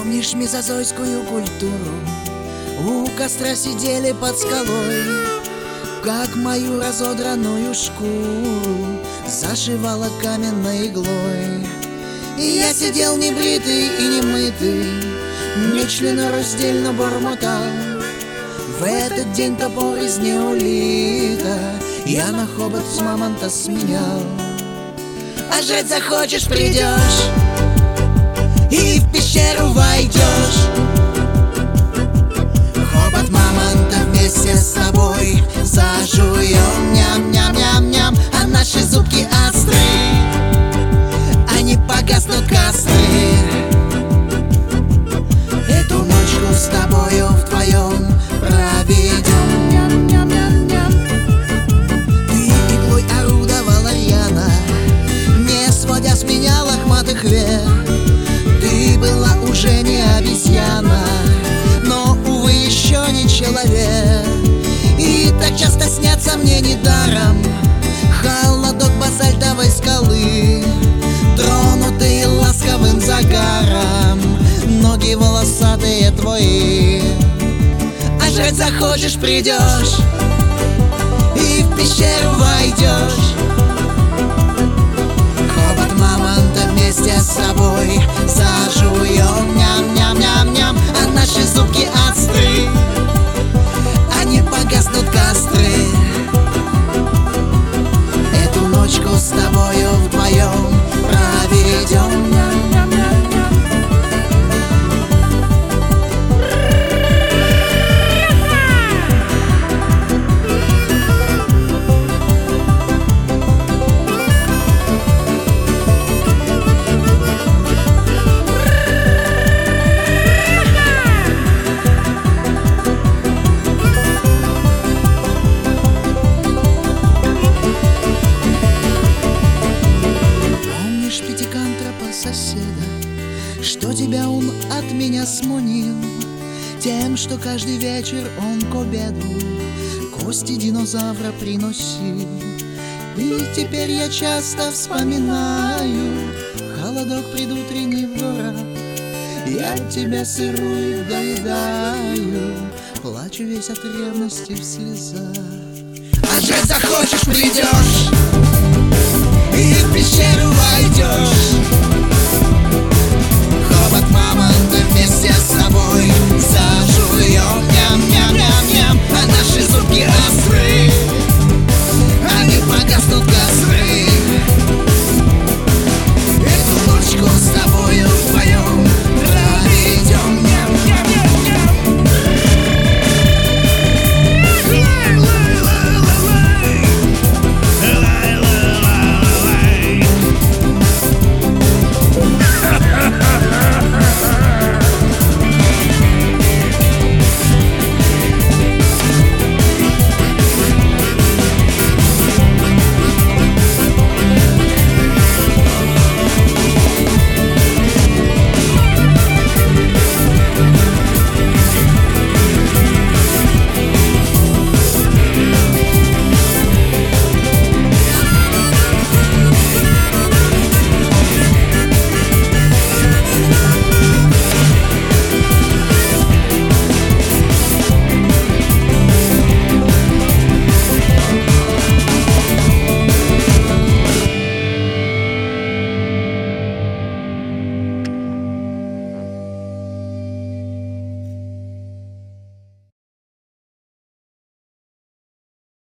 Помнишь мезозойскую культуру? У костра сидели под скалой, как мою разодранную шкуру зашивала каменной иглой. И я сидел небритый и немытый, нечленораздельно бормотал. В этот день топор из неолита я на хобот с мамонта сменял. А жить захочешь — придешь и в пещеру войдешь. Хобот мамонта вместе с тобой зажуем, ням-ням-ням-ням. А наши зубки остры, они погаснут костры. Эту ночку с тобою вдвоем проведем, ням-ням-ням-ням. Ты иглой орудовала рьяно, не сводя с меня лохматых век. Ты была уже не обезьяна, но, увы, еще не человек. И так часто снятся мне недаром холодок базальтовой скалы, тронутый ласковым загаром ноги волосатые твои. А жрать захочешь — придешь и в пещеру войдешь. Хобот мамонта вместе с собой зажуем, ням-ням-ням-ням. А наши зубки остры, они погаснут костры. Эту ночку с тобою вдвоем проведем, ням-ням-ням-ням. Соседа, что тебя он от меня сманил тем, что каждый вечер он к обеду кости динозавра приносил. И теперь я часто вспоминаю холодок предутренний в горах. Я тебя сырую доедаю, плачу весь от ревности в слезах. А жить захочешь — придешь и в пещеру войдешь.